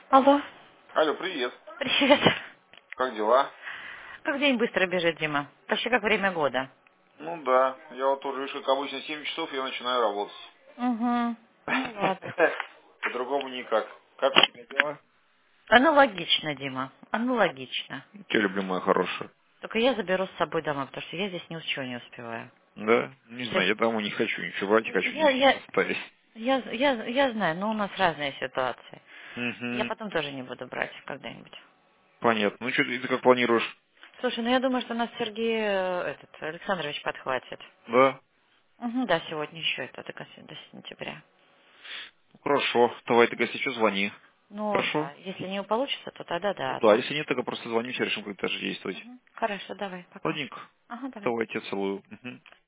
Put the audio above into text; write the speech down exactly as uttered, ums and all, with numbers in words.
Алло. Алло, привет. Привет. Как дела? Как день быстро бежит, Дима. Почти как время года. Ну да, я вот тоже, видишь, как обычно, семь часов я начинаю работать. Угу. Ну ладно. По-другому никак. Как у тебя дела? Аналогично, Дима. Аналогично. Тебя люблю, моя хорошая. Только я заберу с собой домой, потому что я здесь ничего не успеваю. Да? Не знаю, Сейчас- я домой не хочу ничего брать, не хочу Я, ничего я, оставить. я, я, я знаю, но у нас разные ситуации. Я Угу. потом тоже не буду брать когда-нибудь. Понятно. Ну что ты, ты как планируешь? Слушай, ну я думаю, что нас Сергей э, этот, Александрович подхватит. Да? Угу, да, сегодня еще это до, конца- до сентября. Ну, хорошо. Давай ты, если что, звони. Ну Хорошо? да, если не получится, то тогда Ну да, а да, так. если нет, тогда просто звони, все решим, как дальше действовать. Мгм. Хорошо, давай, пока. Ладненько. Ага, давай. Давай, я тебя целую. Мгм.